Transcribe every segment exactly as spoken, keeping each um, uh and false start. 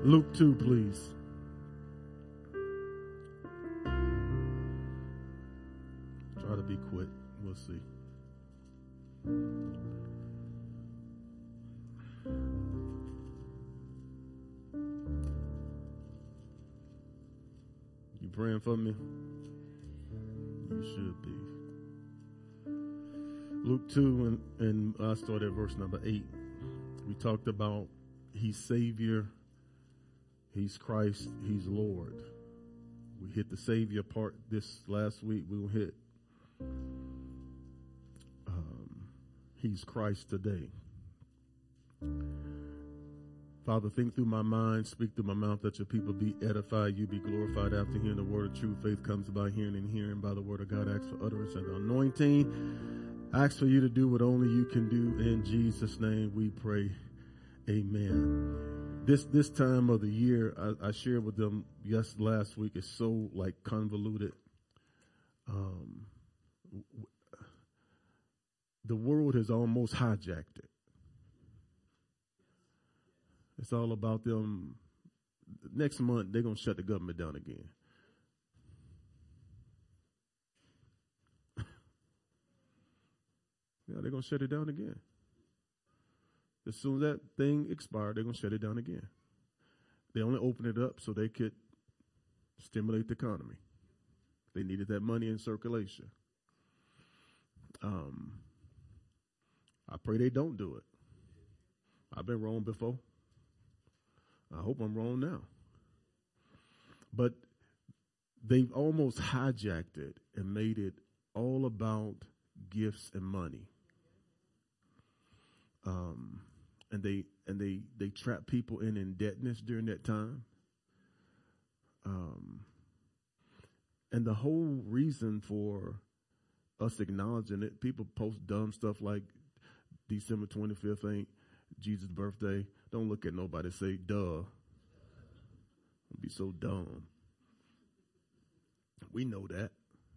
Luke two, please. Try to be quick. We'll see. You praying for me? You should be. Luke two, and, and I started at verse number eight. We talked about He's Savior, He's Christ, He's Lord. We hit the Savior part this last week. We'll hit um, He's Christ today. Father, think through my mind, speak through my mouth, that your people be edified, you be glorified. After hearing the word of truth, faith comes by hearing, and hearing by the word of God. Ask for utterance and anointing. Ask for you to do what only you can do. In Jesus' name we pray. Amen. This this time of the year, I, I shared with them yes last week, it's so like convoluted. Um, w- the world has almost hijacked it. It's all about them. Next month, they're going to shut the government down again. Yeah, they're going to shut it down again. As soon as that thing expires, they're going to shut it down again. They only opened it up so they could stimulate the economy. They needed that money in circulation. Um, I pray they don't do it. I've been wrong before. I hope I'm wrong now. But they've almost hijacked it and made it all about gifts and money. Um, and they and they they trap people in indebtedness during that time. Um, and the whole reason for us acknowledging it, people post dumb stuff like December twenty-fifth ain't Jesus' birthday. Don't look at nobody. Say, duh. Don't be so dumb. We know that.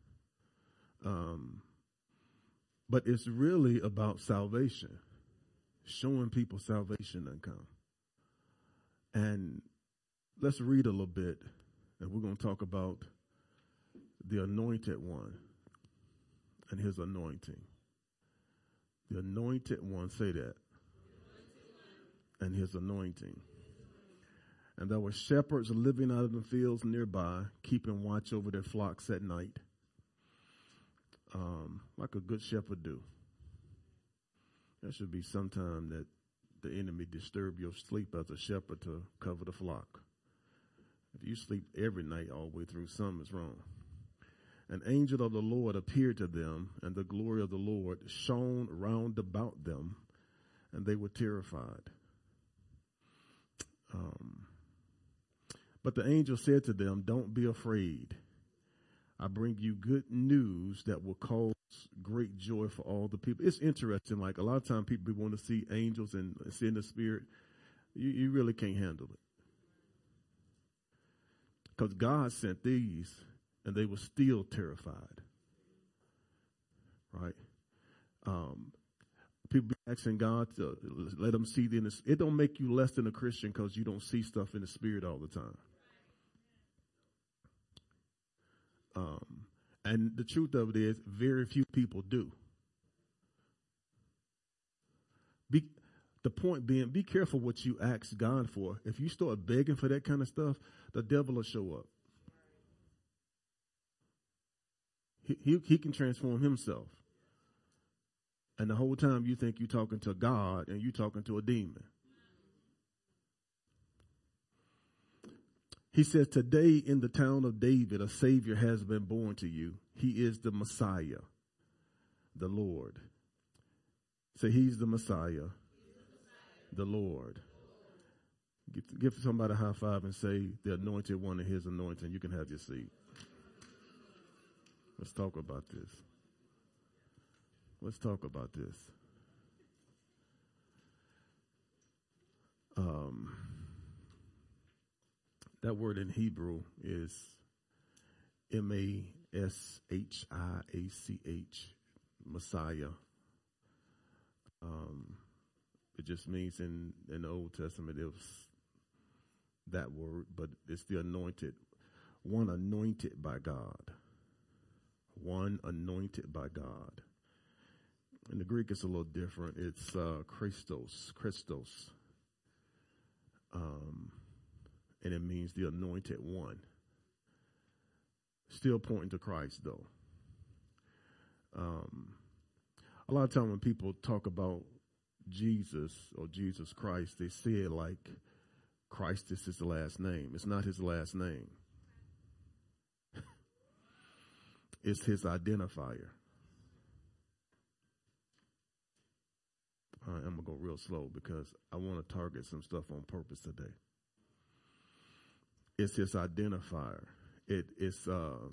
Um, but it's really about salvation. Showing people salvation and come. And let's read a little bit. And we're going to talk about the anointed one and his anointing. The anointed one, say that. And his anointing. And there were shepherds living out in the fields nearby, keeping watch over their flocks at night, um, like a good shepherd do. There should be some time that the enemy disturb your sleep as a shepherd to cover the flock. If you sleep every night all the way through, something is wrong. An angel of the Lord appeared to them, and the glory of the Lord shone round about them, and they were terrified. Um, but the angel said to them, don't be afraid. I bring you good news that will cause great joy for all the people. It's interesting. Like a lot of times people want to see angels and see in the spirit. You, you really can't handle it. Because God sent these and they were still terrified. Right? Um, People be asking God to let them see the, it don't make you less than a Christian because you don't see stuff in the spirit all the time. Um, and the truth of it is, very few people do. Be, the point being, be careful what you ask God for. If you start begging for that kind of stuff, the devil will show up. He, he, he can transform himself. And the whole time you think you're talking to God and you're talking to a demon. He says, today in the town of David, a Savior has been born to you. He is the Messiah, the Lord. Say, he's the Messiah, the Lord. Give, give somebody a high five and say, the anointed one and his anointing. You can have your seat. Let's talk about this. Let's talk about this. Um, that word in Hebrew is M A S H I A C H, Messiah. Um, it just means in, in the Old Testament it was that word, but it's the anointed, one anointed by God. One anointed by God. In the Greek, it's a little different. It's uh, Christos, Christos. Um, and it means the anointed one. Still pointing to Christ, though. Um, a lot of time when people talk about Jesus or Jesus Christ, they say it like Christ is his last name. It's not his last name. It's his identifier. All right, I'm going to go real slow because I want to target some stuff on purpose today. It's his identifier. It is uh,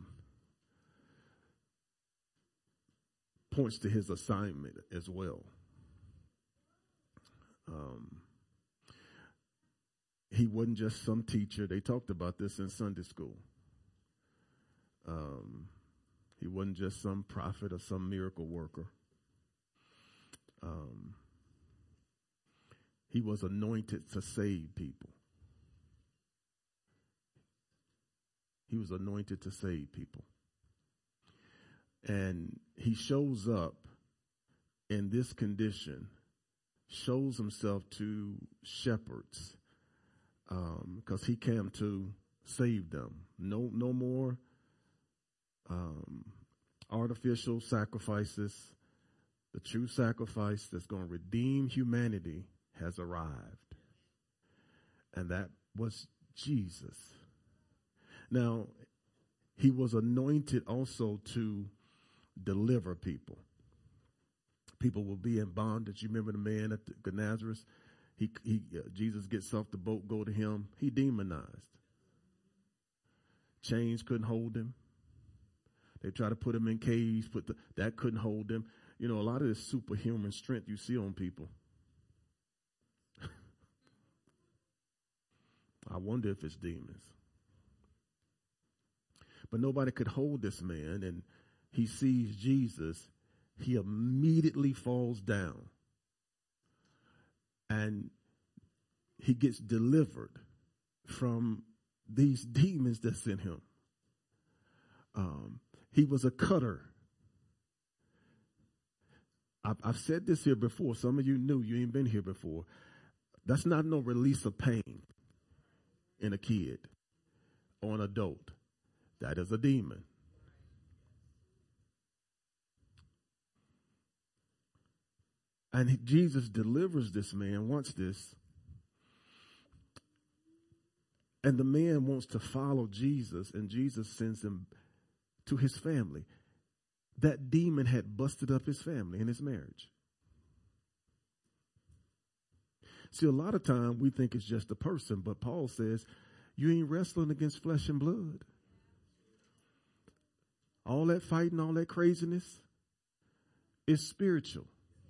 points to his assignment as well. Um, he wasn't just some teacher. They talked about this in Sunday school. Um, he wasn't just some prophet or some miracle worker. Um, he was anointed to save people. He was anointed to save people. And he shows up in this condition, shows himself to shepherds, because um, he came to save them. No, no more um, artificial sacrifices. The true sacrifice that's going to redeem humanity has arrived. And that was Jesus. Now, he was anointed also to deliver people. People will be in bondage. You remember the man at the Nazareth? He, he, uh, Jesus gets off the boat, go to him. He demonized. Chains couldn't hold him. They try to put him in caves, put the, that couldn't hold him. You know, a lot of this superhuman strength you see on people. I wonder if it's demons. But nobody could hold this man, and he sees Jesus. He immediately falls down, and he gets delivered from these demons that's in him. Um, he was a cutter. I've, I've said this here before. Some of you knew, you ain't been here before. That's not no release of pain in a kid or an adult. That is a demon. And he, Jesus delivers this man. Watch this. And the man wants to follow Jesus, and Jesus sends him to his family. That demon had busted up his family and his marriage. See, a lot of time we think it's just a person, but Paul says, you ain't wrestling against flesh and blood. All that fighting, all that craziness is spiritual.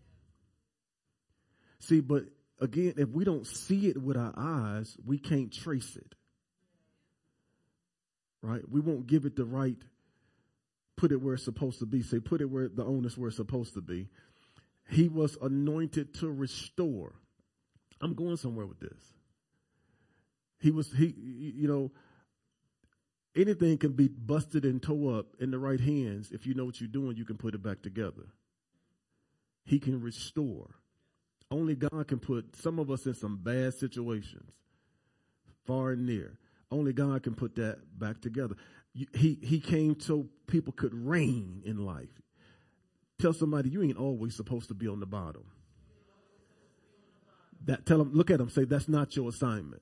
See, but again, if we don't see it with our eyes, we can't trace it. Right? We won't give it the right, put it where it's supposed to be. Say, put it where the onus where it's supposed to be. He was anointed to restore. I'm going somewhere with this. He was, he, you know, anything can be busted and tore up in the right hands. If you know what you're doing, you can put it back together. He can restore. Only God can put some of us in some bad situations, far and near. Only God can put that back together. He, he came so people could reign in life. Tell somebody, you ain't always supposed to be on the bottom. That, tell them, look at them, say, that's not your assignment.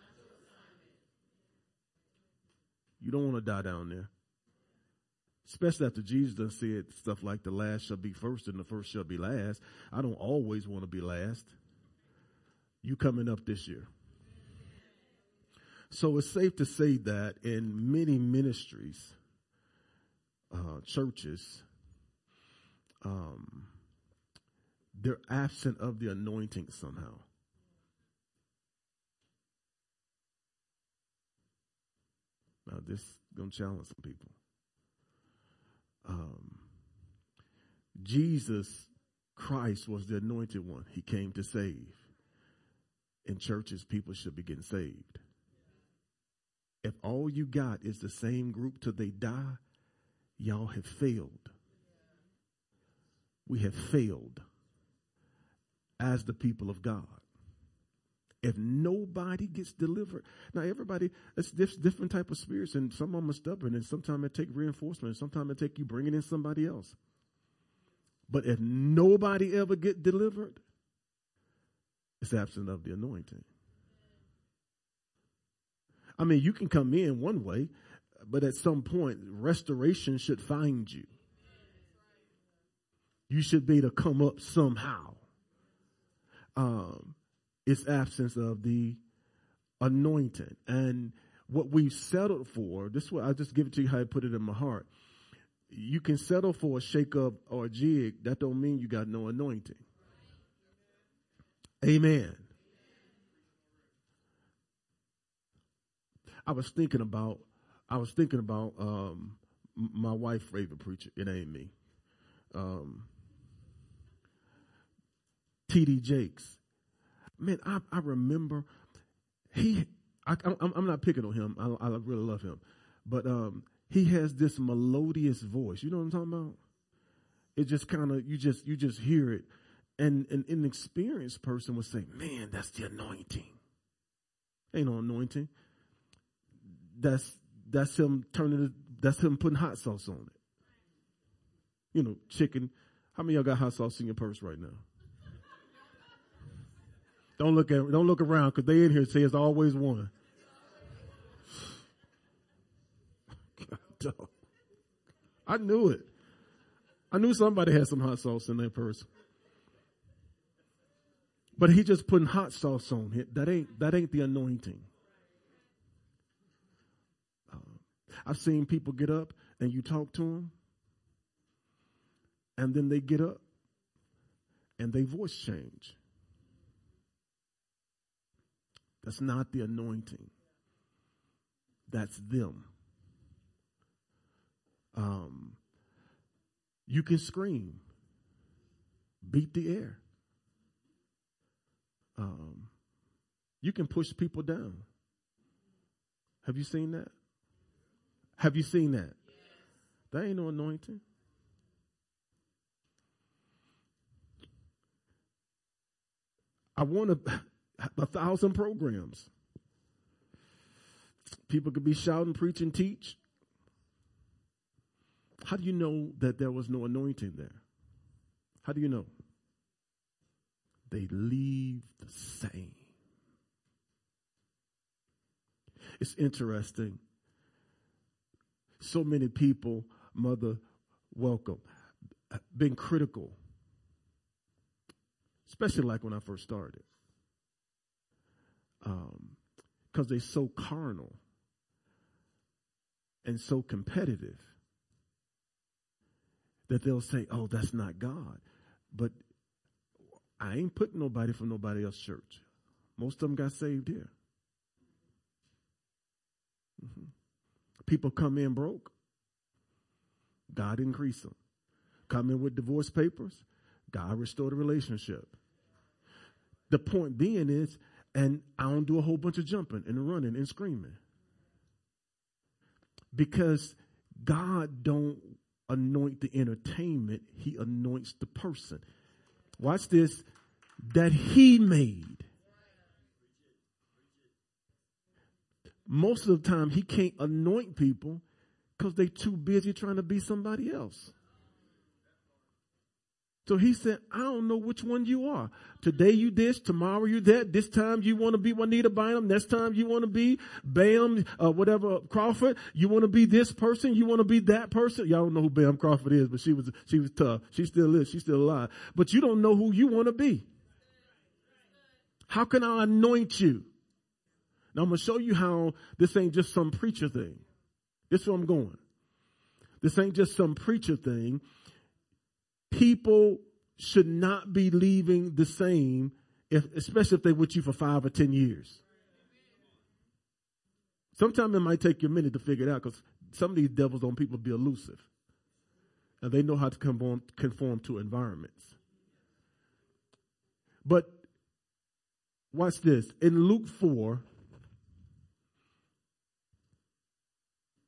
You don't want to die down there. Especially after Jesus done said stuff like the last shall be first and the first shall be last. I don't always want to be last. You coming up this year. So it's safe to say that in many ministries, uh, churches, um, they're absent of the anointing somehow. Now this is going to challenge some people. Um, Jesus Christ was the anointed one. He came to save. In churches, people should be getting saved. If all you got is the same group till they die, y'all have failed. We have failed as the people of God. If nobody gets delivered, now everybody, it's this different type of spirits, and some of them are stubborn, and sometimes it take reinforcement, and sometimes it take you bringing in somebody else. But if nobody ever get delivered, it's absent of the anointing. I mean, you can come in one way, but at some point, restoration should find you. You should be able to come up somehow. Um, it's absence of the anointing. And what we've settled for, this is what I just give it to you how I put it in my heart. You can settle for a shake-up or a jig. That don't mean you got no anointing. Amen. I was thinking about, I was thinking about um, my wife's favorite preacher. It ain't me. Um, T D Jakes. Man, I, I remember he, I, I'm, I'm not picking on him. I, I really love him. But um, he has this melodious voice. You know what I'm talking about? It just kind of, you just, you just hear it. And, and an experienced person would say, man, that's the anointing. Ain't no anointing. That's, that's him turning it, that's him putting hot sauce on it. You know, chicken. How many of y'all got hot sauce in your purse right now? Don't look at, don't look around, because they in here say it's always one. I knew it. I knew somebody had some hot sauce in their purse. But he just putting hot sauce on it. That ain't, that ain't the anointing. Um, I've seen people get up and you talk to them, and then they get up and their voice change. That's not the anointing. That's them. Um, you can scream, beat the air. Um, you can push people down. Have you seen that? Have you seen that? That ain't no anointing. I want a, a thousand programs. People could be shouting, preach, and teach. How do you know that there was no anointing there? How do you know? They leave the same. It's interesting. So many people, Mother, welcome, been critical, especially like when I first started, um, because they're so carnal and so competitive that they'll say, oh, that's not God. But I ain't putting nobody from nobody else's church. Most of them got saved here. Mm-hmm. People come in broke. God increase them. Come in with divorce papers. God restore the relationship. The point being is, and I don't do a whole bunch of jumping and running and screaming. Because God don't anoint the entertainment. He anoints the person. Watch this. That he made. Most of the time, he can't anoint people because they're too busy trying to be somebody else. So he said, I don't know which one you are. Today you this, tomorrow you that. This time you want to be Juanita Bynum. Next time you want to be Bam, uh, whatever, Crawford. You want to be this person. You want to be that person. Y'all don't know who Bam Crawford is, but she was, she was tough. She still is. She's still alive. But you don't know who you want to be. How can I anoint you? Now, I'm going to show you how this ain't just some preacher thing. This is where I'm going. This ain't just some preacher thing. People should not be leaving the same, if, especially if they're with you for five or ten years. Sometimes it might take you a minute to figure it out, because some of these devils on people be elusive. And they know how to conform, conform to environments. But watch this. In Luke four,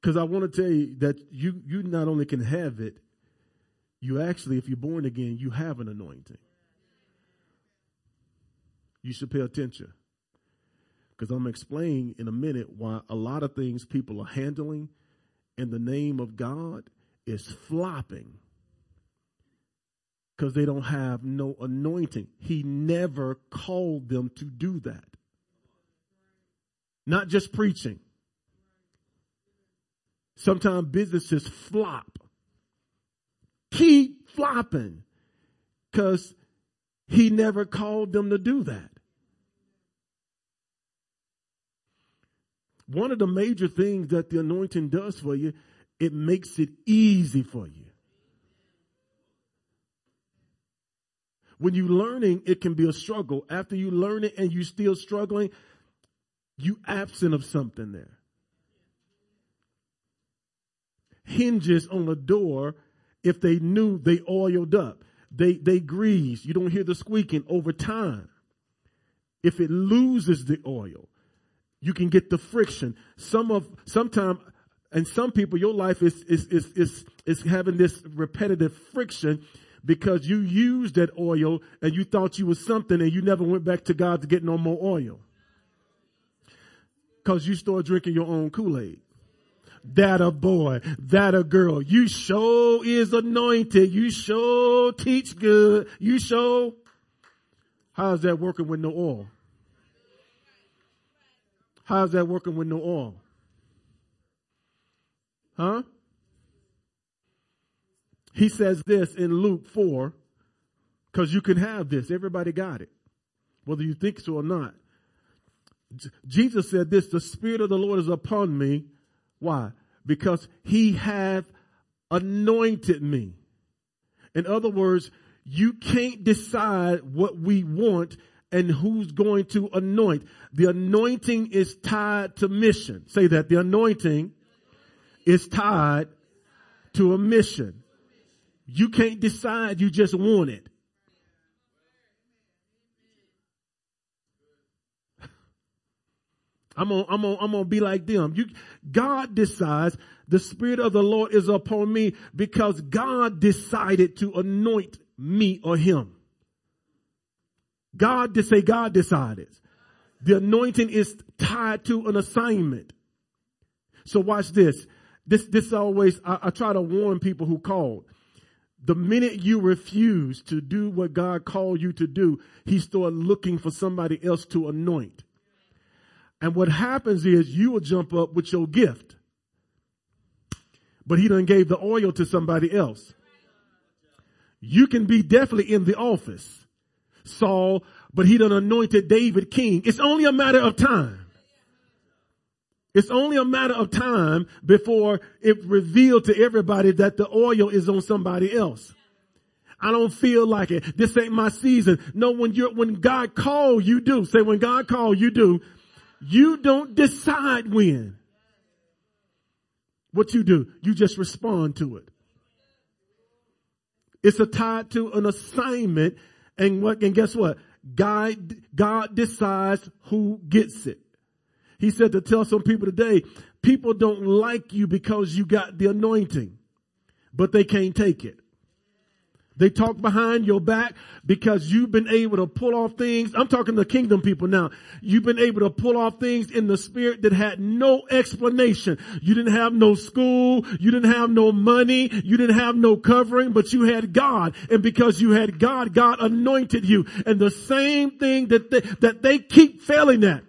Because I want to tell you that you, you not only can have it, you actually, if you're born again, you have an anointing. You should pay attention. Because I'm going to explain in a minute why a lot of things people are handling in the name of God is flopping. Because they don't have no anointing. He never called them to do that. Not just preaching. Sometimes businesses flop. Keep flopping. Because he never called them to do that. One of the major things that the anointing does for you, it makes it easy for you. When you're learning, it can be a struggle. After you learn it and you're still struggling, you absent of something there. Hinges on the door, if they knew, they oiled up. They, they grease. You don't hear the squeaking over time. If it loses the oil, you can get the friction. Some of, sometimes, and some people, your life is, is, is, is, is having this repetitive friction because you used that oil and you thought you was something and you never went back to God to get no more oil. Because you started drinking your own Kool-Aid. That a boy, that a girl. You sure is anointed. You sure teach good. You sure. How's that working with no oil? How's that working with no oil? Huh? He says this in Luke four, because you can have this. Everybody got it, whether you think so or not. J- Jesus said this, the Spirit of the Lord is upon me. Why? Because he hath anointed me. In other words, you can't decide what we want and who's going to anoint. The anointing is tied to mission. Say that. The anointing is tied to a mission. You can't decide. You just want it. I'm gonna, I'm gonna, I'm gonna be like them. You, God decides. The Spirit of the Lord is upon me because God decided to anoint me or him. God to say God decided. The anointing is tied to an assignment. So watch this. This, this always, I, I try to warn people who call. The minute you refuse to do what God called you to do, he started looking for somebody else to anoint. And what happens is you will jump up with your gift. But he done gave the oil to somebody else. You can be definitely in the office, Saul, but he done anointed David king. It's only a matter of time. It's only a matter of time before it revealed to everybody that the oil is on somebody else. I don't feel like it. This ain't my season. No, when you're, when God called, you do. Say when God called, you do. You don't decide when. What you do, you just respond to it. It's a tied to an assignment, and what? And guess what? God, God decides who gets it. He said to tell some people today, people don't like you because you got the anointing, but they can't take it. They talk behind your back because you've been able to pull off things. I'm talking to kingdom people now. You've been able to pull off things in the spirit that had no explanation. You didn't have no school. You didn't have no money. You didn't have no covering, but you had God. And because you had God, God anointed you. And the same thing that they, that they keep failing at.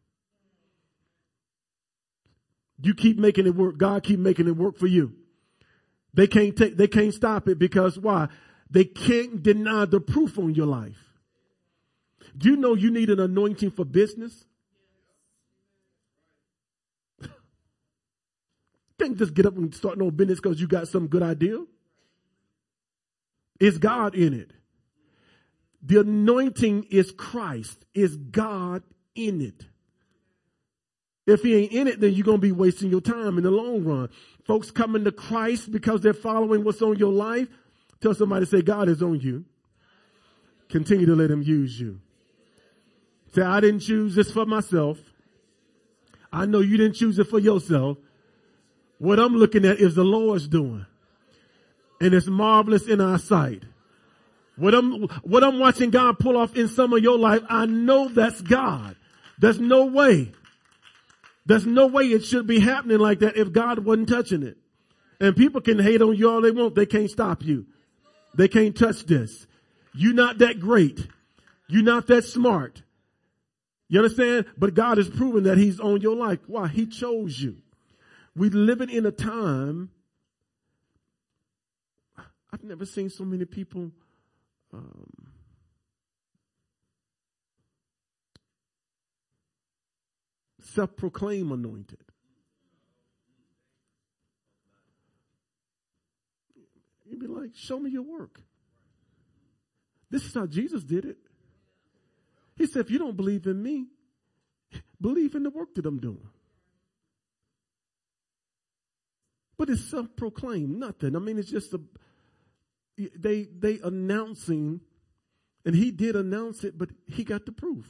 You keep making it work. God keep making it work for you. They can't take, they can't stop it because why? They can't deny the proof on your life. Do you know you need an anointing for business? You can't just get up and start no business because you got some good idea. Is God in it? The anointing is Christ. Is God in it? If he ain't in it, then you're going to be wasting your time in the long run. Folks coming to Christ because they're following what's on your life. Tell somebody, say, God is on you. Continue to let him use you. Say, I didn't choose this for myself. I know you didn't choose it for yourself. What I'm looking at is the Lord's doing. And it's marvelous in our sight. What I'm, what I'm watching God pull off in some of your life, I know that's God. There's no way. There's no way it should be happening like that if God wasn't touching it. And people can hate on you all they want. They can't stop you. They can't touch this. You're not that great. You're not that smart. You understand? But God has proven that he's on your life. Why? He chose you. We're living in a time. I've never seen so many people um, self-proclaim anointed. You'd be like, show me your work. This is how Jesus did it. He said, if you don't believe in me, believe in the work that I'm doing. But it's self-proclaimed, nothing. I mean, it's just a, they, they announcing, and he did announce it, but he got the proof.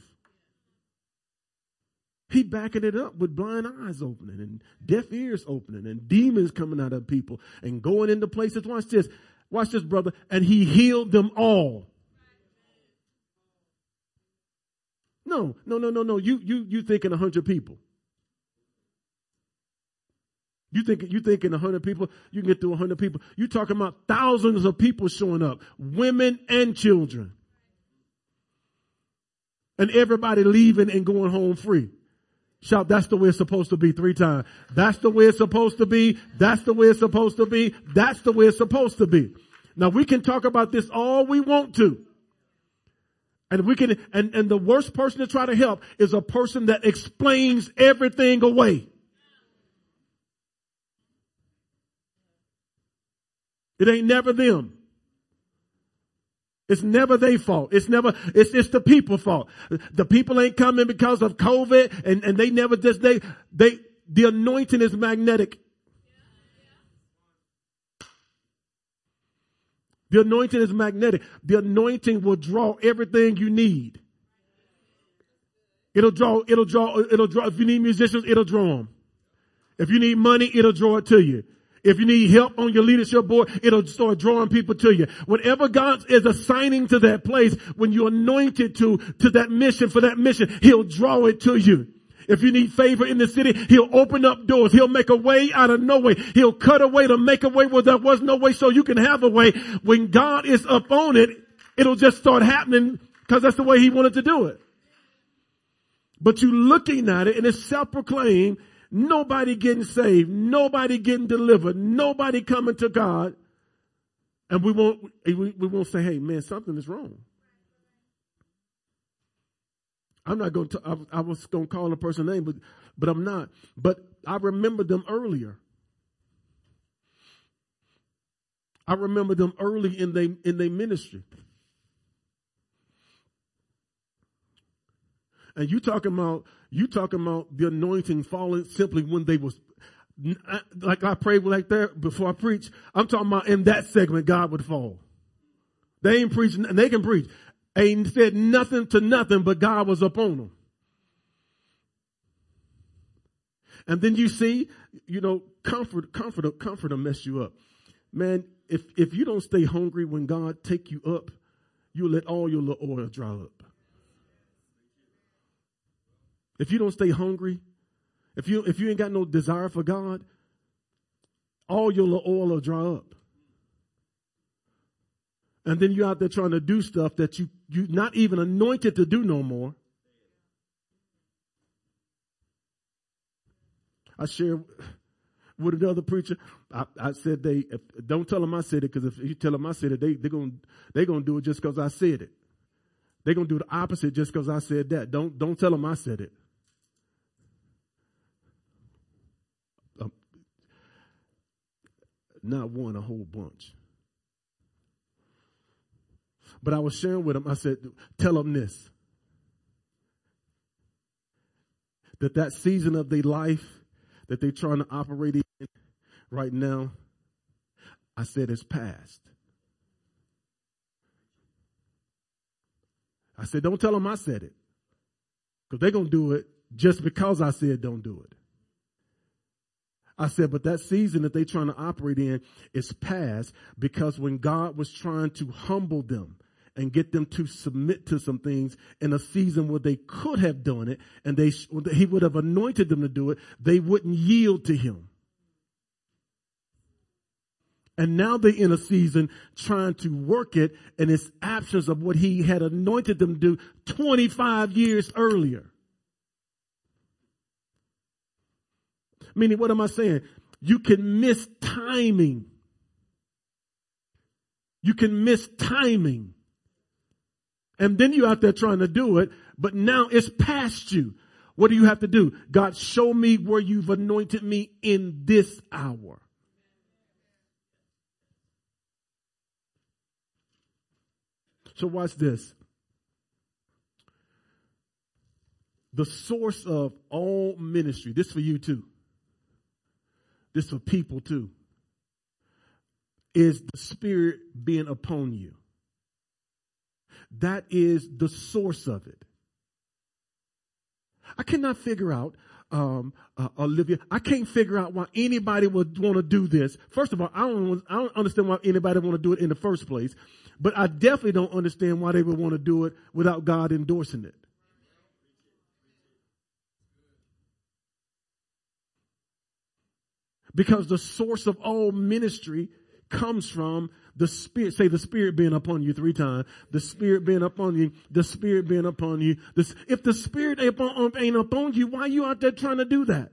He backing it up with blind eyes opening and deaf ears opening and demons coming out of people and going into places. Watch this. Watch this, brother. And he healed them all. No, no, no, no, no. You, you, you thinking a hundred people. You think, you thinking a hundred people, you can get through a hundred people. You talking about thousands of people showing up, women and children. And everybody leaving and going home free. Shout, that's the way it's supposed to be three times. That's the way it's supposed to be. That's the way it's supposed to be. That's the way it's supposed to be. Now we can talk about this all we want to. And we can, and, and the worst person to try to help is a person that explains everything away. It ain't never them. It's never their fault. It's never, it's, it's the people's fault. The people ain't coming because of COVID and, and they never just, they, they, the anointing is magnetic. The anointing is magnetic. The anointing will draw everything you need. It'll draw, it'll draw, it'll draw, if you need musicians, it'll draw them. If you need money, it'll draw it to you. If you need help on your leadership board, it'll start drawing people to you. Whatever God is assigning to that place, when you're anointed to, to that mission, for that mission, he'll draw it to you. If you need favor in the city, he'll open up doors. He'll make a way out of no way. He'll cut a way to make a way where there was no way so you can have a way. When God is up on it, it'll just start happening because that's the way he wanted to do it. But you looking at it and it's self-proclaimed. Nobody getting saved, nobody getting delivered, nobody coming to God. And we won't, we, we won't say, hey man, something is wrong. I'm not going to, I, I was going to call a person's name, but, but I'm not. But I remember them earlier. I remember them early in their, in their ministry. And you talking about, you talking about the anointing falling simply when they was, like I prayed like that before I preach. I'm talking about in that segment, God would fall. They ain't preaching, and they can preach. Ain't said nothing to nothing, but God was upon them. And then you see, you know, comfort, comfort, comfort will mess you up. Man, if, if you don't stay hungry when God take you up, you'll let all your little oil dry up. If you don't stay hungry, if you, if you ain't got no desire for God, all your little oil will dry up. And then you're out there trying to do stuff that you, you're not even anointed to do no more. I shared with another preacher. I, I said they, if, don't tell them I said it, because if you tell them I said it, they, they're going they're gonna do it just because I said it. They're going to do the opposite just because I said that. Don't, don't tell them I said it. Um, not one, a whole bunch. But I was sharing with them. I said, tell them this. That that season of their life that they're trying to operate in right now, I said it's past. I said, don't tell them I said it. Because they're going to do it just because I said don't do it. I said, but that season that they're trying to operate in is past, because when God was trying to humble them and get them to submit to some things in a season where they could have done it and they he would have anointed them to do it, they wouldn't yield to him. And now they're in a season trying to work it in its absence of what he had anointed them to do twenty-five years earlier. Meaning, what am I saying? You can miss timing. You can miss timing. And then you're out there trying to do it, but now it's past you. What do you have to do? God, show me where you've anointed me in this hour. So watch this. The source of all ministry, this for you too, this for people too, is the Spirit being upon you. That is the source of it. I cannot figure out, um, uh, Olivia, I can't figure out why anybody would want to do this. First of all, I don't, I don't understand why anybody want to do it in the first place. But I definitely don't understand why they would want to do it without God endorsing it. Because the source of all ministry comes from the Spirit. Say the Spirit being upon you three times. The Spirit being upon you. The Spirit being upon you. This, if the Spirit ain't upon, ain't upon you, why are you out there trying to do that?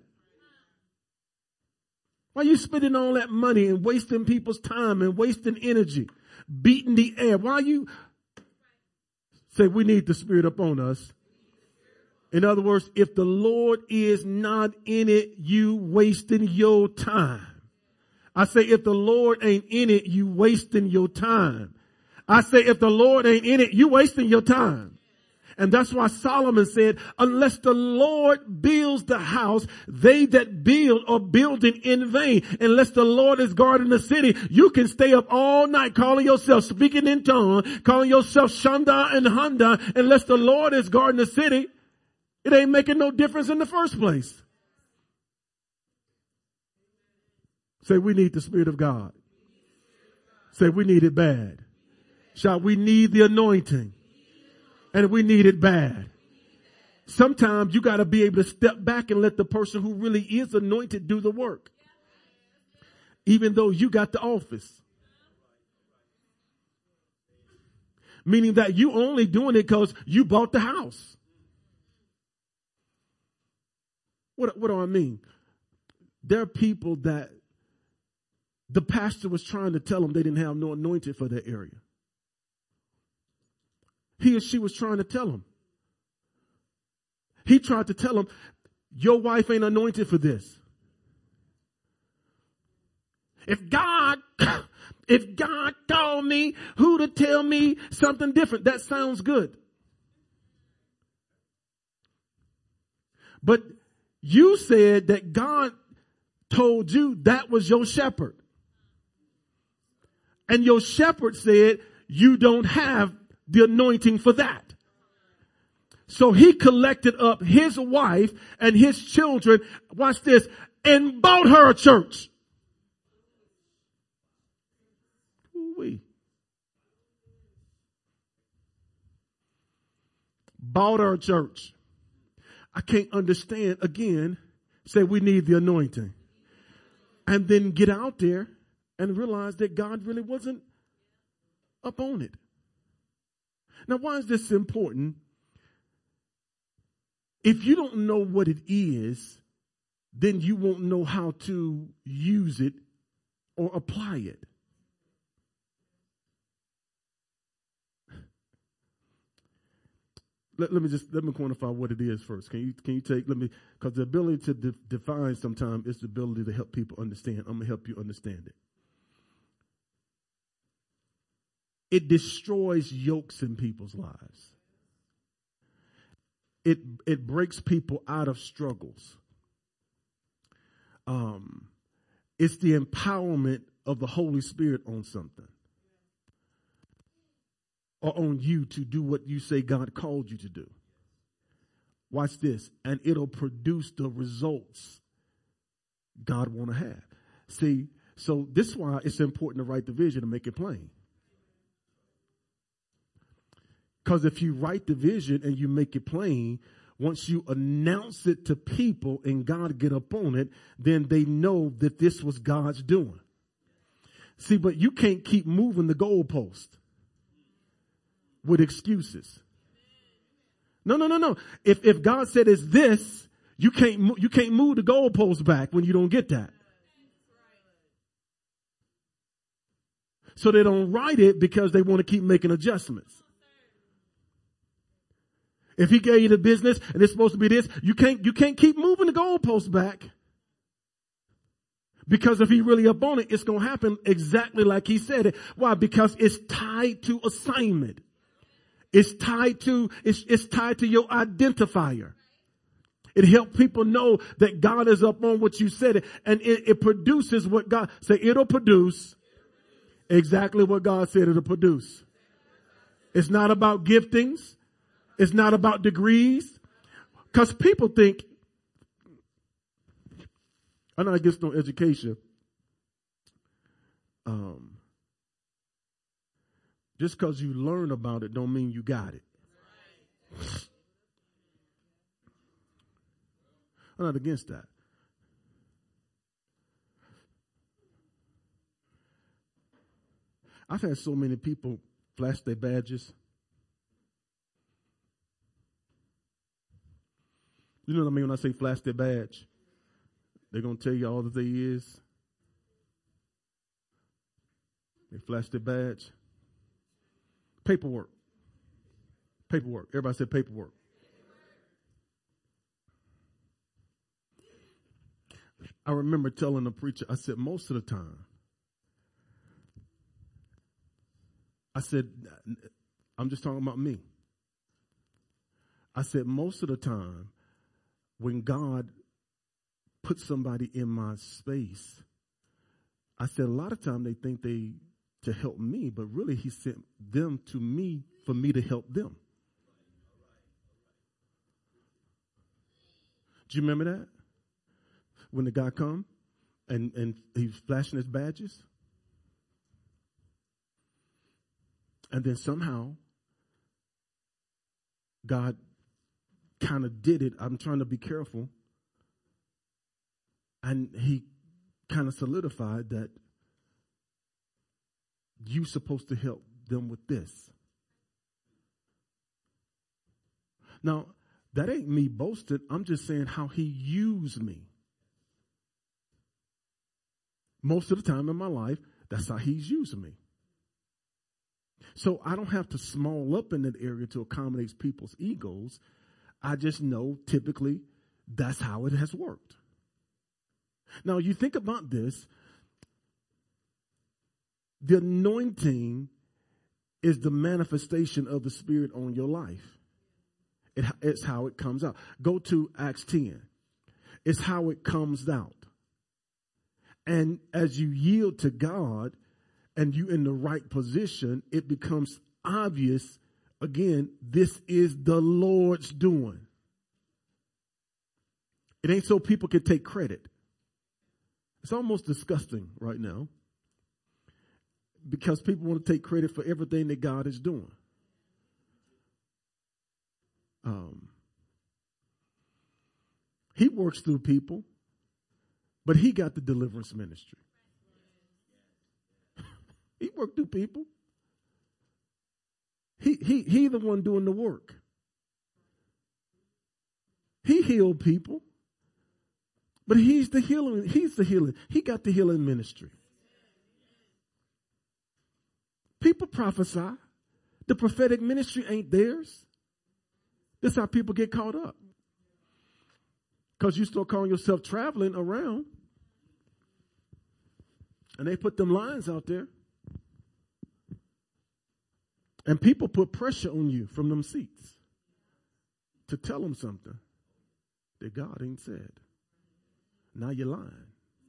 Why are you spending all that money and wasting people's time and wasting energy? Beating the air. Why you say we need the Spirit upon us? In other words, if the Lord is not in it, you wasting your time. I say if the Lord ain't in it, you wasting your time. I say if the Lord ain't in it, you wasting your time. And that's why Solomon said, unless the Lord builds the house, they that build are building in vain. Unless the Lord is guarding the city, you can stay up all night calling yourself speaking in tongues, calling yourself Shanda and Honda. Unless the Lord is guarding the city, it ain't making no difference in the first place. Say we need the Spirit of God. Say we need it bad. Shout, we need the anointing. And we need it bad. Sometimes you got to be able to step back and let the person who really is anointed do the work. Even though you got the office. Meaning that you only doing it because you bought the house. What, what do I mean? There are people that the pastor was trying to tell them they didn't have no anointing for their area. He or she was trying to tell him. He tried to tell him, your wife ain't anointed for this. If God, if God called me, who to tell me something different? That sounds good. But you said that God told you that was your shepherd. And your shepherd said you don't have the anointing for that. So he collected up his wife and his children, watch this, and bought her a church. Ooh-wee. Bought her a church. I can't understand, again, say we need the anointing. And then get out there and realize that God really wasn't up on it. Now, why is this important? If you don't know what it is, then you won't know how to use it or apply it. Let, let me just, let me quantify what it is first. Can you, can you take, let me, because the ability to de- define sometimes is the ability to help people understand. I'm going to help you understand it. It destroys yokes in people's lives. It, it breaks people out of struggles. Um, it's the empowerment of the Holy Spirit on something. Or on you to do what you say God called you to do. Watch this. And it'll produce the results God want to have. See, so this is why it's important to write the vision and make it plain. Because if you write the vision and you make it plain, once you announce it to people and God get up on it, then they know that this was God's doing. See, but you can't keep moving the goalpost with excuses. No, no, no, no. If if God said it's this, you can't you can't move the goalpost back when you don't get that. So they don't write it because they want to keep making adjustments. If he gave you the business and it's supposed to be this, you can't, you can't keep moving the goalpost back. Because if he really up on it, it's going to happen exactly like he said it. Why? Because it's tied to assignment. It's tied to, it's, it's tied to your identifier. It helps people know that God is up on what you said it, and it, it produces what God say. It'll produce exactly what God said it'll produce. It's not about giftings. It's not about degrees. Because people think, I'm not against no education. Um, just because you learn about it don't mean you got it. I'm not against that. I've had so many people flash their badges. You know what I mean when I say flash their badge? They're going to tell you all that they is. They flash their badge. Paperwork. Paperwork. Everybody said paperwork. I remember telling the preacher, I said, most of the time, I said, I'm just talking about me. I said, most of the time, when God put somebody in my space, I said a lot of time they think they to help me, but really he sent them to me for me to help them. Do you remember that? When the guy come and, and he's flashing his badges? And then somehow God kind of did it. I'm trying to be careful. And he kind of solidified that you're supposed to help them with this. Now, that ain't me boasting. I'm just saying how he used me. Most of the time in my life, that's how he's using me. So I don't have to small up in that area to accommodate people's egos. I just know typically that's how it has worked. Now, you think about this. The anointing is the manifestation of the Spirit on your life. It, it's how it comes out. Go to Acts ten. It's how it comes out. And as you yield to God and you in the right position, it becomes obvious, again, this is the Lord's doing. It ain't so people can take credit. It's almost disgusting right now because people want to take credit for everything that God is doing. Um, he works through people, but he got the deliverance ministry. He worked through people. He, he, he the one doing the work. He healed people. But he's the healer. He's the healer. He got the healing ministry. People prophesy. The prophetic ministry ain't theirs. That's how people get caught up. Because you start calling yourself traveling around. And they put them lines out there. And people put pressure on you from them seats to tell them something that God ain't said. Now you're lying.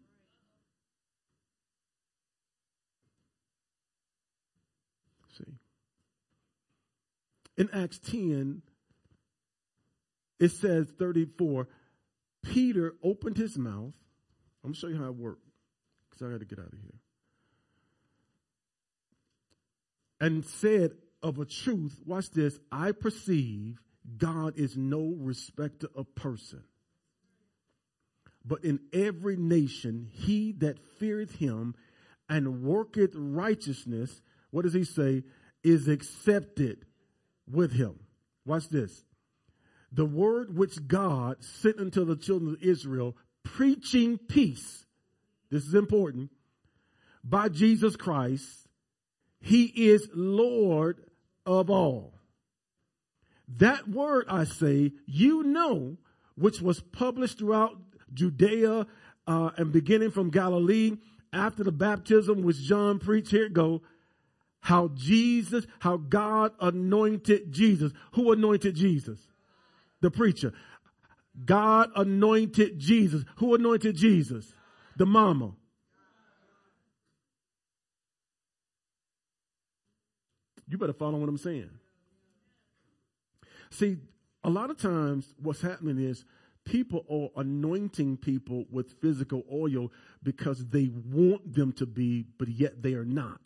See. In Acts ten, it says thirty-four, Peter opened his mouth. I'm going to show you how it works because I got to get out of here. And said of a truth, watch this, I perceive God is no respecter of person. But in every nation, he that feareth him and worketh righteousness, what does he say, is accepted with him. Watch this. The word which God sent unto the children of Israel, preaching peace. This is important. By Jesus Christ, he is Lord of all. That word, I say, you know, which was published throughout Judea uh, and beginning from Galilee after the baptism which John preached. Here it go. How Jesus, how God anointed Jesus. Who anointed Jesus? The preacher. God anointed Jesus. Who anointed Jesus? The mama. You better follow what I'm saying. See, a lot of times what's happening is people are anointing people with physical oil because they want them to be, but yet they are not.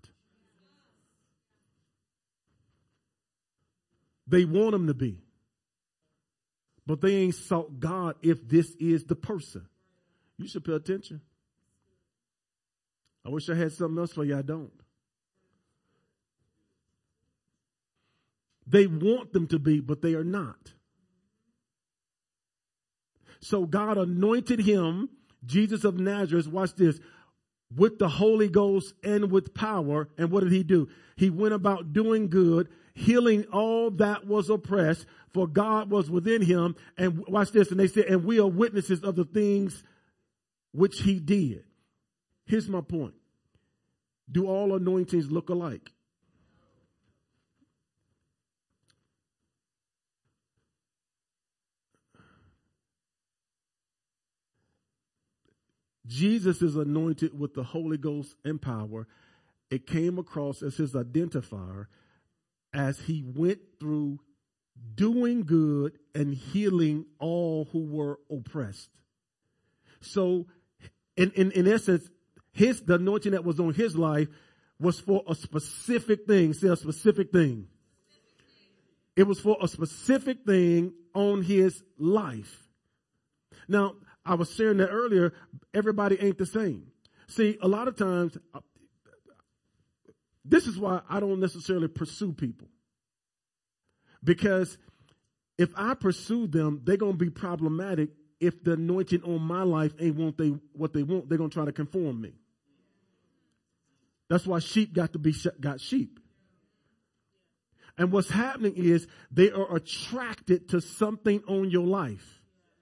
They want them to be, but they ain't sought God if this is the person. You should pay attention. I wish I had something else for you. I don't. They want them to be, but they are not. So God anointed him, Jesus of Nazareth, watch this, with the Holy Ghost and with power. And what did he do? He went about doing good, healing all that was oppressed, for God was within him. And watch this. And they said, and we are witnesses of the things which he did. Here's my point. Do all anointings look alike? Jesus is anointed with the Holy Ghost and power. It came across as his identifier as he went through doing good and healing all who were oppressed. So in, in, in essence, his, the anointing that was on his life was for a specific thing. Say a specific thing. It was for a specific thing on his life. Now, I was sharing that earlier. Everybody ain't the same. See, a lot of times, this is why I don't necessarily pursue people. Because if I pursue them, they're going to be problematic if the anointing on my life ain't want they, what they want. They're going to try to conform me. That's why sheep got to be got sheep. And what's happening is they are attracted to something on your life.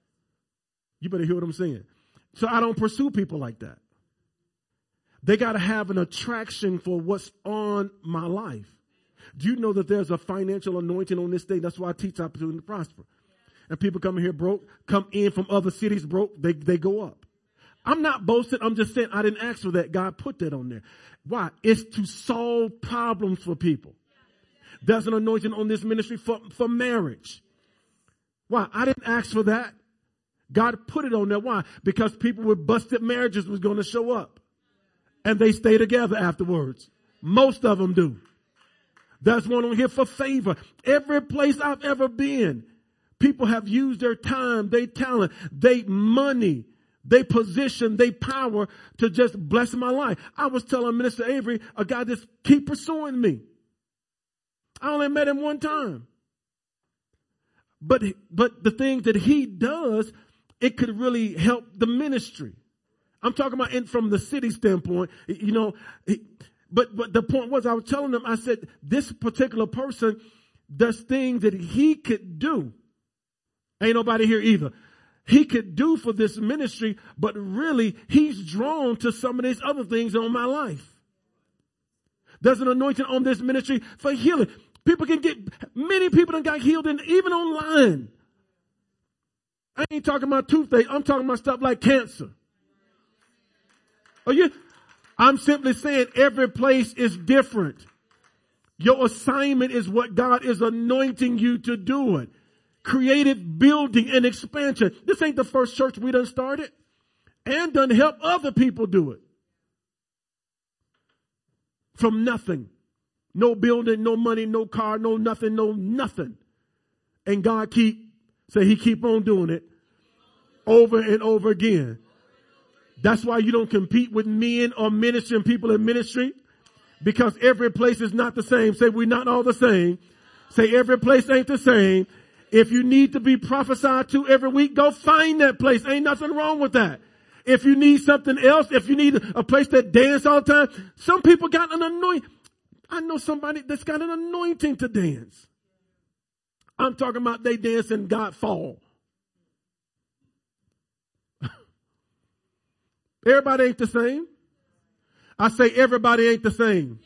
You better hear what I'm saying. So I don't pursue people like that. They got to have an attraction for what's on my life. Do you know that there's a financial anointing on this day? That's why I teach opportunity to prosper. And people come in here broke, come in from other cities broke, they, they go up. I'm not boasting. I'm just saying I didn't ask for that. God put that on there. Why? It's to solve problems for people. There's an anointing on this ministry for, for marriage. Why? I didn't ask for that. God put it on there. Why? Because people with busted marriages was going to show up. And they stay together afterwards. Most of them do. There's one on here for favor. Every place I've ever been, people have used their time, their talent, their money, their position, their power to just bless my life. I was telling Minister Avery, a guy just keep pursuing me. I only met him one time. But, but the things that he does, it could really help the ministry. I'm talking about in, from the city standpoint, you know, but, but the point was I was telling them, I said, this particular person does things that he could do. Ain't nobody here either. He could do for this ministry, but really he's drawn to some of these other things on my life. There's an anointing on this ministry for healing. People can get, many people done got healed in, even online. I ain't talking about toothache. I'm talking about stuff like cancer. Are you? I'm simply saying every place is different. Your assignment is what God is anointing you to do it. Creative building and expansion. This ain't the first church we done started. and done help other people do it. From nothing. No building, no money, no car, no nothing, no nothing. And God keep, say he keep on doing it over and over again. That's why you don't compete with men or ministry and people in ministry. Because every place is not the same. Say we're not all the same. Say every place ain't the same. If you need to be prophesied to every week, go find that place. Ain't nothing wrong with that. If you need something else, if you need a place that dance all the time, some people got an anointing. I know somebody that's got an anointing to dance. I'm talking about they dance and God fall. Everybody ain't the same. I say everybody ain't the same.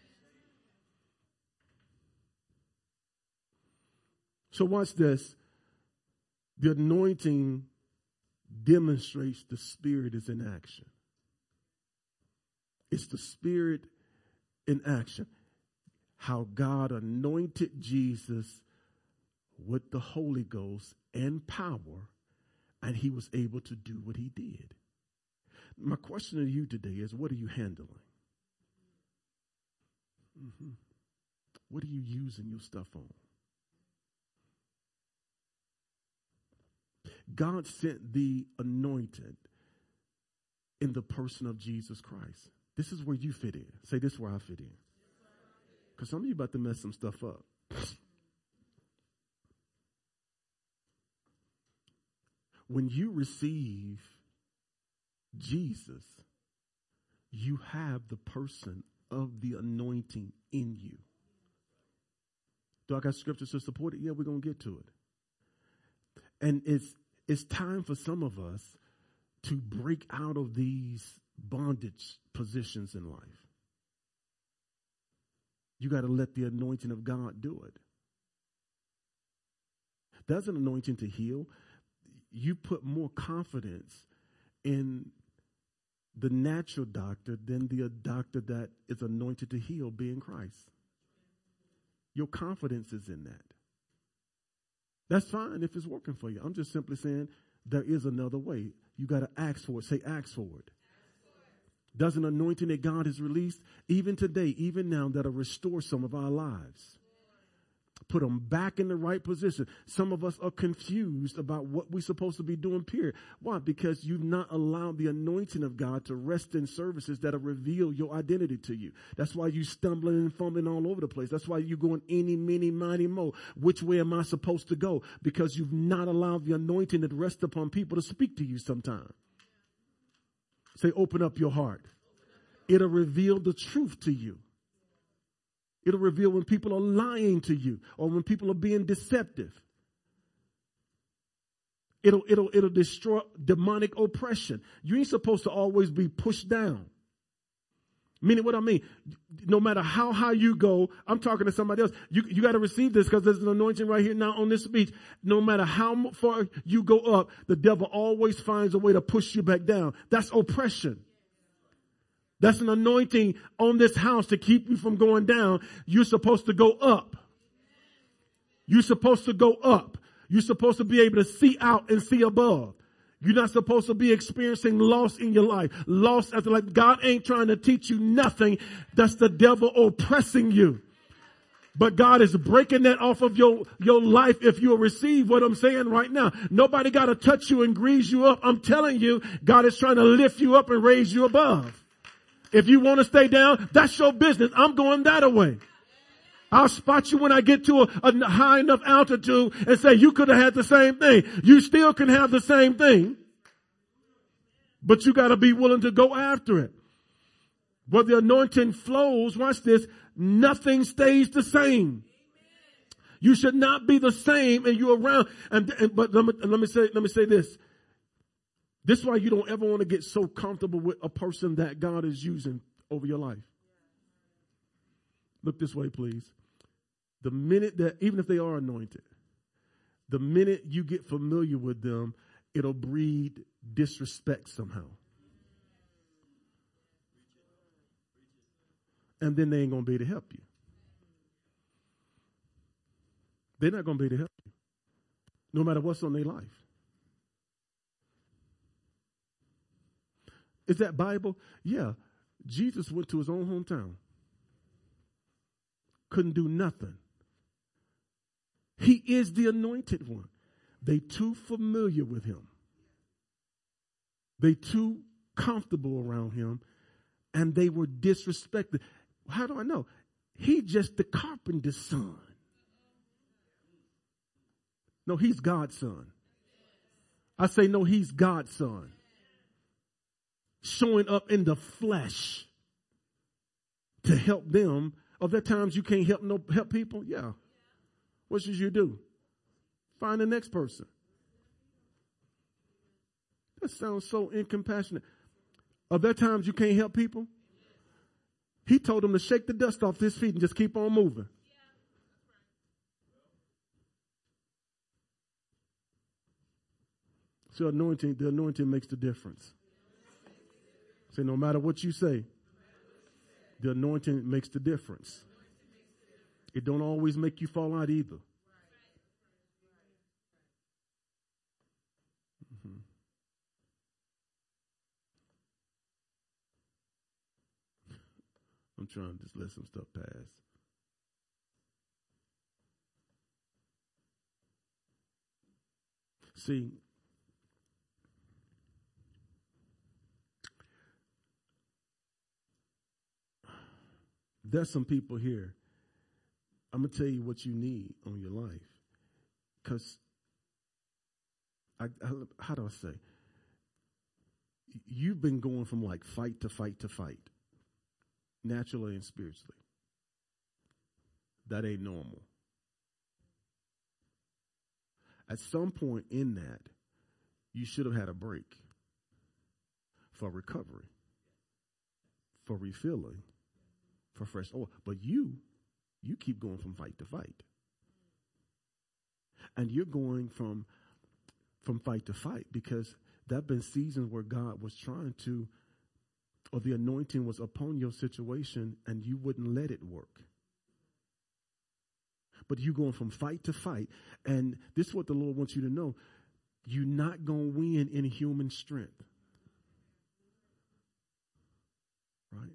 So watch this. The anointing demonstrates the Spirit is in action. It's the Spirit in action. How God anointed Jesus with the Holy Ghost and power, and he was able to do what he did. My question to you today is, what are you handling? Mm-hmm. What are you using your stuff on? God sent the anointed in the person of Jesus Christ. This is where you fit in. Say, this is where I fit in. Because some of you about to mess some stuff up. When you receive Jesus, you have the person of the anointing in you. Do I got scriptures to support it? Yeah, we're going to get to it. And it's it's time for some of us to break out of these bondage positions in life. You got to let the anointing of God do it. That's an anointing to heal. You put more confidence in the natural doctor than the doctor that is anointed to heal, being Christ. Your confidence is in that. That's fine if it's working for you. I'm just simply saying there is another way. You got to ask for it. Say, ask for it. Does an anointing that God has released, even today, even now, that'll restore some of our lives. Put them back in the right position. Some of us are confused about what we're supposed to be doing, period. Why? Because you've not allowed the anointing of God to rest in services that'll reveal your identity to you. That's why you're stumbling and fumbling all over the place. That's why you're going any, many, mighty, mo. Which way am I supposed to go? Because you've not allowed the anointing that rests upon people to speak to you sometime. Say, open up your heart. It'll reveal the truth to you. It'll reveal when people are lying to you or when people are being deceptive. It'll, it'll, it'll destroy demonic oppression. You ain't supposed to always be pushed down. Meaning what I mean, no matter how high you go, I'm talking to somebody else. You, you got to receive this because there's an anointing right here now on this speech. No matter how far you go up, the devil always finds a way to push you back down. That's oppression. That's an anointing on this house to keep you from going down. You're supposed to go up. You're supposed to go up. You're supposed to be able to see out and see above. You're not supposed to be experiencing loss in your life. Loss after life. God ain't trying to teach you nothing. That's the devil oppressing you. But God is breaking that off of your, your life if you'll receive what I'm saying right now. Nobody got to touch you and grease you up. I'm telling you, God is trying to lift you up and raise you above. If you want to stay down, that's your business. I'm going that way. I'll spot you when I get to a, a high enough altitude and say, you could have had the same thing. You still can have the same thing, but you got to be willing to go after it. Where the anointing flows, watch this, nothing stays the same. You should not be the same and you're around. And, and but let me, let me say, let me say this. This is why you don't ever want to get so comfortable with a person that God is using over your life. Look this way, please. The minute that, even if they are anointed, the minute you get familiar with them, it'll breed disrespect somehow. And then they ain't going to be able to help you. They're not going to be able to help you, no matter what's on their life. Is that Bible? Yeah. Jesus went to his own hometown. Couldn't do nothing. He is the anointed one. They too familiar with him. They too comfortable around him, and they were disrespected. How do I know? He just the carpenter's son. No, he's God's son. I say no, he's God's son. Showing up in the flesh to help them. Are there times you can't help no help people? Yeah. What should you do? Find the next person. That sounds so incompassionate. Are there times you can't help people? He told them to shake the dust off his feet and just keep on moving. So anointing, the anointing makes the difference. Say, no matter what you say, the anointing makes the difference. It don't always make you fall out either. Mm-hmm. I'm trying to just let some stuff pass. See, there's some people here. I'm going to tell you what you need on your life. Because, I, I, how do I say? You've been going from like fight to fight to fight, naturally and spiritually. That ain't normal. At some point in that, you should have had a break for recovery, for refilling, for fresh oil. But you, you keep going from fight to fight. And you're going from, from fight to fight because there have been seasons where God was trying to, or the anointing was upon your situation and you wouldn't let it work. But you're going from fight to fight. And this is what the Lord wants you to know. You're not going to win in human strength. Right?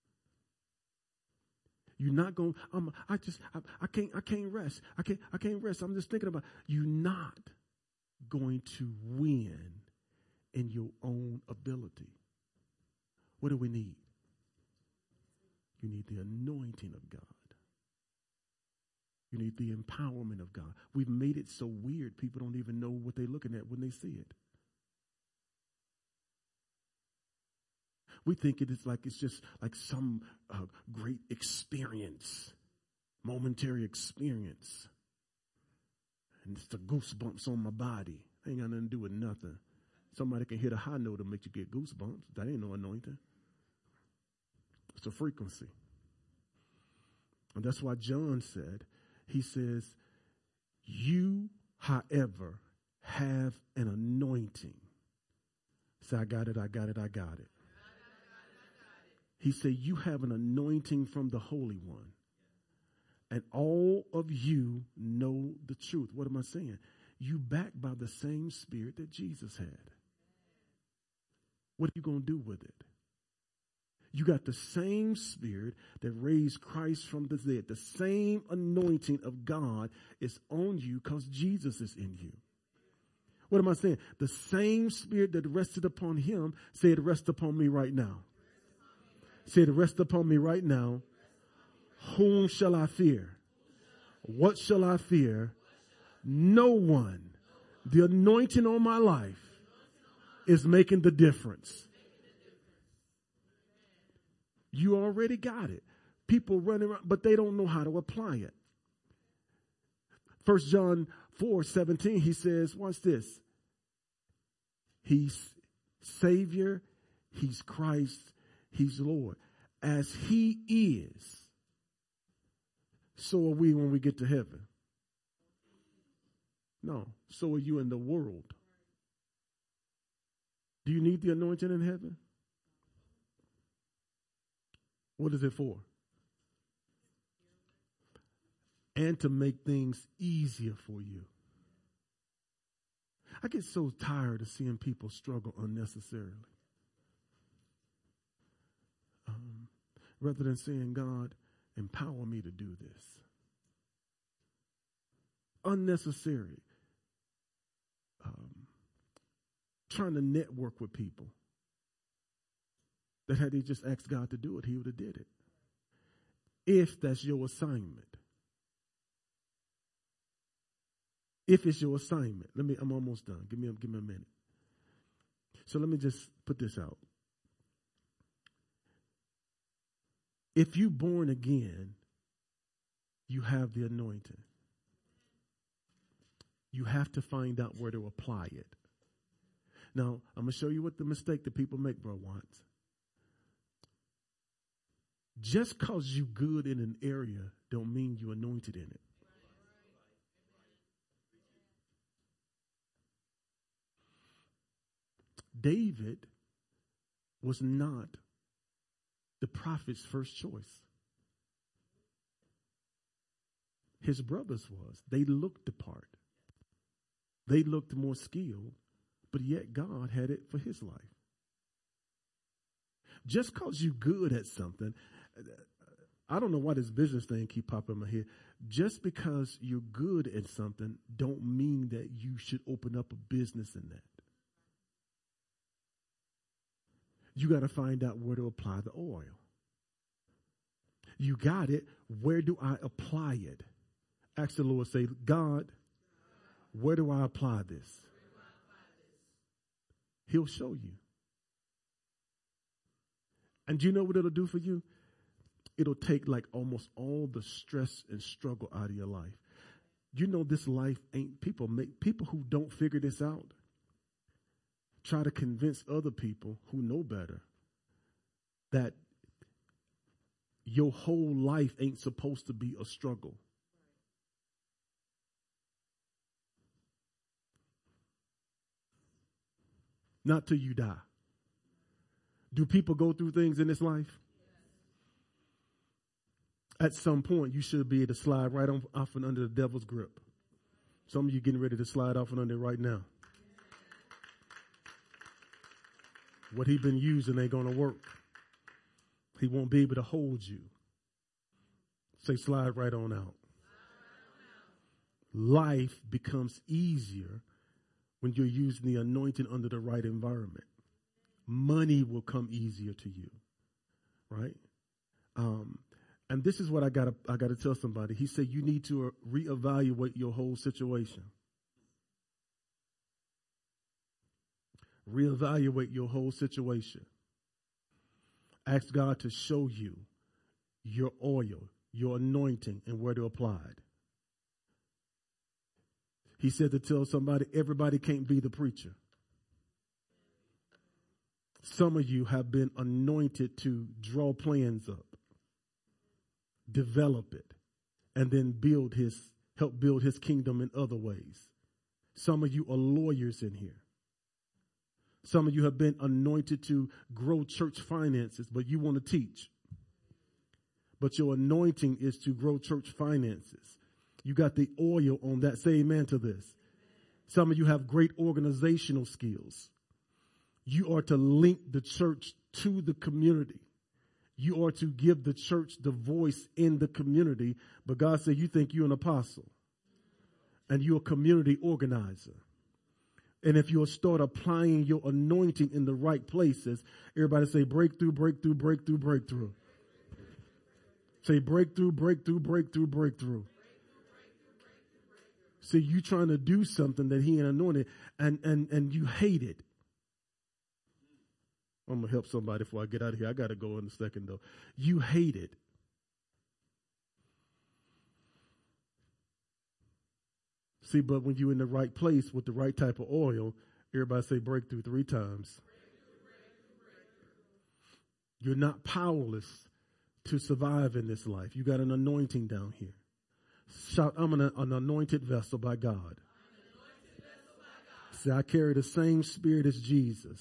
You're not going, um, I just, I, I can't, I can't rest. I can't, I can't rest. I'm just thinking about, you're not going to win in your own ability. What do we need? You need the anointing of God. You need the empowerment of God. We've made it so weird, people don't even know what they're looking at when they see it. We think it is like it's just like some uh, great experience, momentary experience. And it's the goosebumps on my body. Ain't got nothing to do with nothing. Somebody can hit a high note and make you get goosebumps. That ain't no anointing. It's a frequency. And that's why John said, he says, you, however, have an anointing. Say, I got it, I got it, I got it. He said, you have an anointing from the Holy One. And all of you know the truth. What am I saying? You backed by the same spirit that Jesus had. What are you going to do with it? You got the same spirit that raised Christ from the dead. The same anointing of God is on you because Jesus is in you. What am I saying? The same spirit that rested upon him said, rest upon me right now. Said, rest upon me right now. Whom shall I fear? What shall I fear? No one. The anointing on my life is making the difference. You already got it. People running around, but they don't know how to apply it. First John four seventeen, he says, watch this. He's Savior. He's Christ. He's Lord. As he is, so are we when we get to heaven. No, so are you in the world. Do you need the anointing in heaven? What is it for? And to make things easier for you. I get so tired of seeing people struggle unnecessarily. rather than saying, God, empower me to do this. Unnecessary. Um, trying to network with people that had they just asked God to do it, he would have did it. If that's your assignment. If it's your assignment. Let me, I'm almost done. Give me, give me a minute. So let me just put this out. If you're born again, you have the anointing. You have to find out where to apply it. Now, I'm going to show you what the mistake that people make, bro, Watts. Just because you good in an area don't mean you anointed in it. David was not the prophet's first choice. His brothers was. They looked the part. They looked more skilled, but yet God had it for his life. Just because you're good at something, I don't know why this business thing keep popping in my head. Just because you're good at something don't mean that you should open up a business in that. You got to find out where to apply the oil. You got it. Where do I apply it? Ask the Lord, say, God, where do I apply this? He'll show you. And do you know what it'll do for you? It'll take like almost all the stress and struggle out of your life. You know this life ain't, people make, people who don't figure this out try to convince other people who know better that your whole life ain't supposed to be a struggle. Not till you die. Do people go through things in this life? At some point, you should be able to slide right on, off and under the devil's grip. Some of you getting ready to slide off and under right now. What he been using ain't going to work. He won't be able to hold you. Say, slide right on out. Life becomes easier when you're using the anointing under the right environment. Money will come easier to you, right? Um, and this is what I gotta I gotta tell somebody. He said you need to reevaluate your whole situation. Reevaluate your whole situation. Ask God to show you your oil, your anointing, and where to apply it. He said to tell somebody, everybody can't be the preacher. Some of you have been anointed to draw plans up, develop it, and then build his, help build his kingdom in other ways. Some of you are lawyers in here. Some of you have been anointed to grow church finances, but you want to teach. But your anointing is to grow church finances. You got the oil on that. Say amen to this. Some of you have great organizational skills. You are to link the church to the community. You are to give the church the voice in the community. But God said, you think you're an apostle and you're a community organizer. And if you'll start applying your anointing in the right places, everybody say breakthrough, breakthrough, breakthrough, breakthrough. Say breakthrough, breakthrough, breakthrough, breakthrough. See, you trying to do something that he ain't anointed and, and, and you hate it. I'm going to help somebody before I get out of here. I got to go in a second though. You hate it. See, but when you're in the right place with the right type of oil, everybody say breakthrough three times. You're not powerless to survive in this life. You got an anointing down here. Shout, I'm an, an anointed vessel by God. Say, I carry the same spirit as Jesus.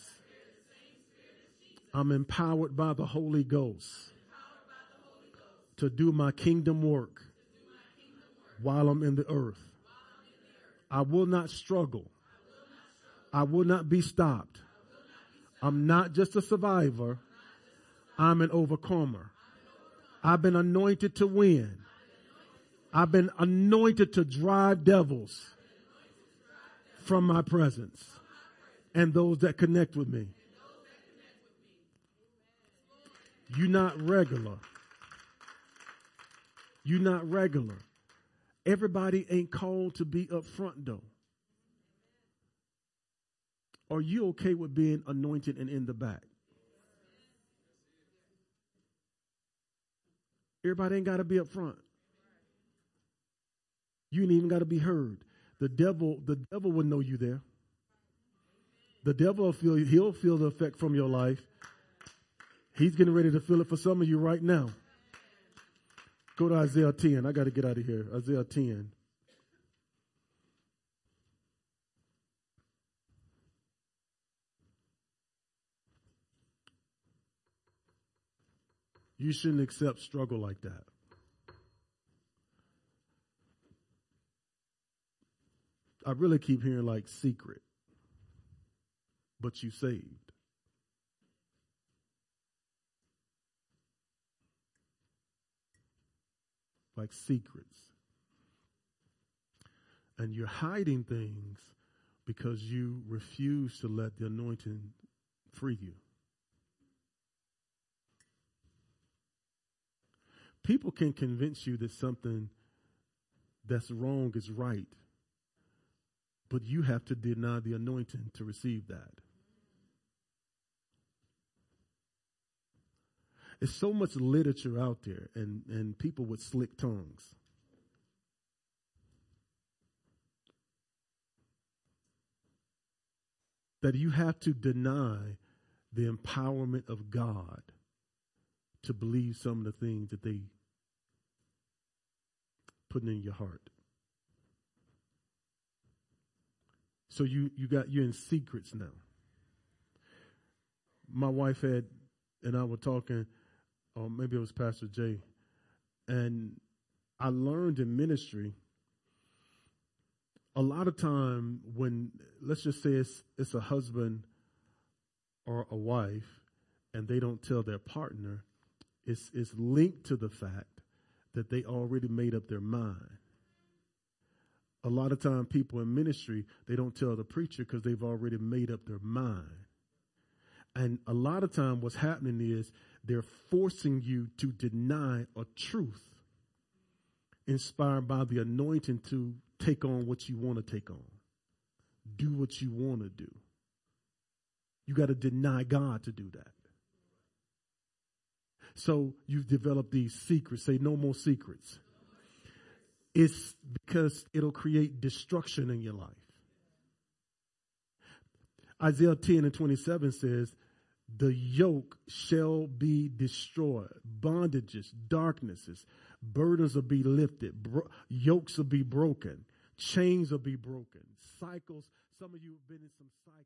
I'm empowered by the Holy Ghost to do my kingdom work while I'm in the earth. I will not struggle. I will not be stopped. I'm not just a survivor. I'm an overcomer. I've been anointed to win. I've been anointed to drive devils from my presence and those that connect with me. You're not regular. You're not regular. Everybody ain't called to be up front, though. Are you okay with being anointed and in the back? Everybody ain't got to be up front. You ain't even got to be heard. The devil, the devil will know you there. The devil will feel, he'll feel the effect from your life. He's getting ready to feel it for some of you right now. Go to Isaiah ten. I got to get out of here. Isaiah ten. You shouldn't accept struggle like that. I really keep hearing like secret, but you saved. Like secrets. And you're hiding things because you refuse to let the anointing free you. People can convince you that something that's wrong is right, but you have to deny the anointing to receive that. There's so much literature out there and, and people with slick tongues. That you have to deny the empowerment of God to believe some of the things that they put in your heart. So you, you got, you're in secrets now. My wife had, and I were talking, or maybe it was Pastor Jay, and I learned in ministry, a lot of time when, let's just say it's, it's a husband or a wife, and they don't tell their partner, it's, it's linked to the fact that they already made up their mind. A lot of time people in ministry, they don't tell the preacher because they've already made up their mind. And a lot of time what's happening is they're forcing you to deny a truth inspired by the anointing to take on what you want to take on. Do what you want to do. You got to deny God to do that. So you've developed these secrets. Say no more secrets. It's because it'll create destruction in your life. Isaiah ten and twenty-seven says, the yoke shall be destroyed. Bondages, darknesses, burdens will be lifted. Bro- yokes will be broken. Chains will be broken. Cycles. Some of you have been in some cycles.